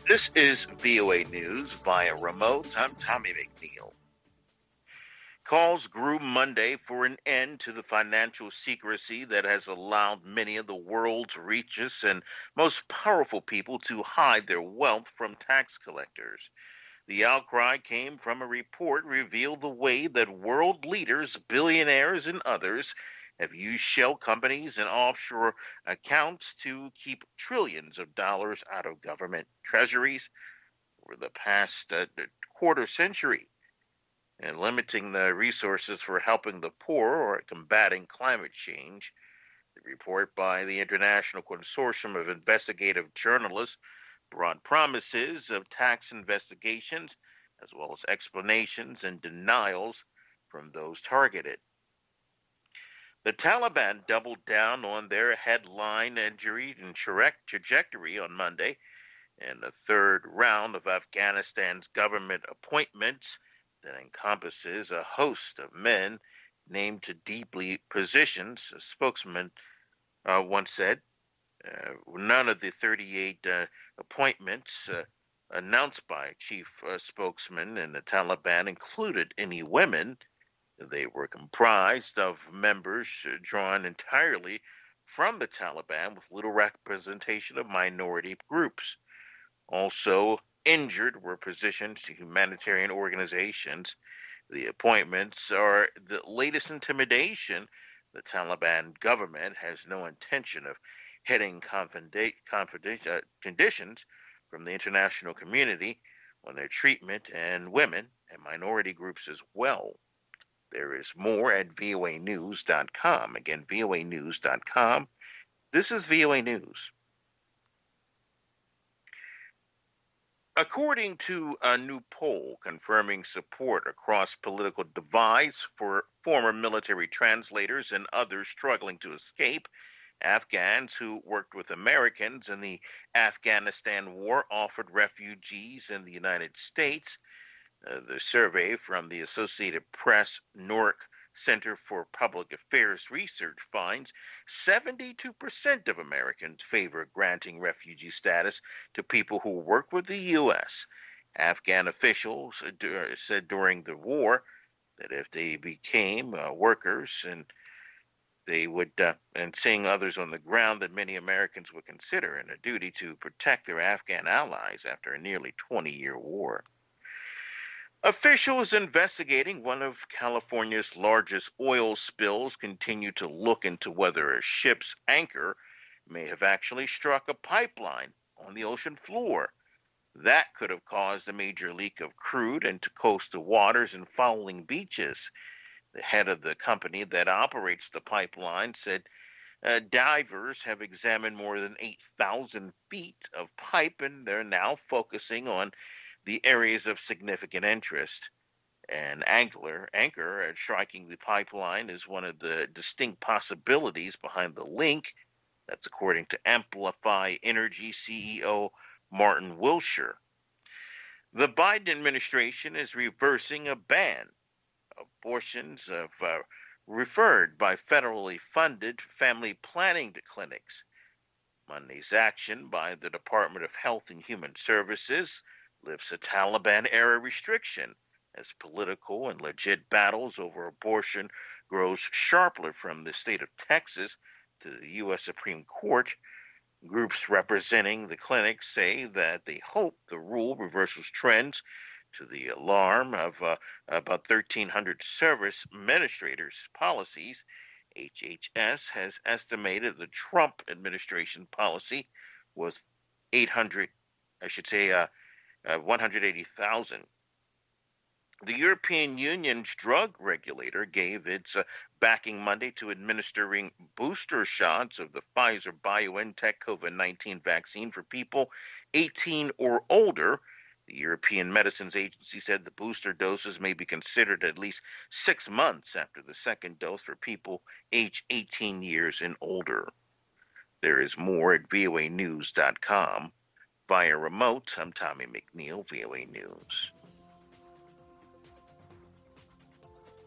This is VOA News via remote. I'm Tommy McNeil. Calls grew Monday for an end to the financial secrecy that has allowed many of the world's richest and most powerful people to hide their wealth from tax collectors. The outcry came from a report revealed the way that world leaders, billionaires, and others have used shell companies and offshore accounts to keep trillions of dollars out of government treasuries over the past quarter century, and limiting the resources for helping the poor or combating climate change. The report by the International Consortium of Investigative Journalists brought promises of tax investigations as well as explanations and denials from those targeted. The Taliban doubled down on their headline injury and trajectory on Monday in the third round of Afghanistan's government appointments that encompasses a host of men named to deeply positions, a spokesman once said. None of the 38 appointments announced by chief spokesman in the Taliban included any women. They were comprised of members drawn entirely from the Taliban with little representation of minority groups. Also injured were positions to humanitarian organizations. The appointments are the latest intimidation. The Taliban government has no intention of heading conditions from the international community on their treatment and women and minority groups as well. There is more at voanews.com. Again, voanews.com. This is VOA News. According to a new poll confirming support across political divides for former military translators and others struggling to escape, Afghans who worked with Americans in the Afghanistan war offered refugees in the United States. The survey from the Associated Press Newark Center for Public Affairs Research finds 72% of Americans favor granting refugee status to people who work with the U.S. Afghan officials said during the war that if they became workers and they would, and seeing others on the ground, that many Americans would consider it a duty to protect their Afghan allies after a nearly 20-year war. Officials investigating one of California's largest oil spills continue to look into whether a ship's anchor may have actually struck a pipeline on the ocean floor. That could have caused a major leak of crude into coastal waters and fouling beaches. The head of the company that operates the pipeline said divers have examined more than 8,000 feet of pipe, and they're now focusing on the areas of significant interest. An anchor at striking the pipeline is one of the distinct possibilities behind the link. That's according to Amplify Energy CEO Martin Wilshire. The Biden administration is reversing a ban. Abortions referred by federally funded family planning clinics. Monday's action by the Department of Health and Human Services lifts a Taliban-era restriction as political and legit battles over abortion grows sharper from the state of Texas to the U.S. Supreme Court. Groups representing the clinics say that they hope the rule reverses trends to the alarm of about 1,300 service administrators' policies. HHS has estimated the Trump administration policy was 180,000. The European Union's drug regulator gave its backing Monday to administering booster shots of the Pfizer-BioNTech COVID-19 vaccine for people 18 or older. The European Medicines Agency said the booster doses may be considered at least 6 months after the second dose for people aged 18 years and older. There is more at voanews.com. Via remote, I'm Tommy McNeil, VOA News.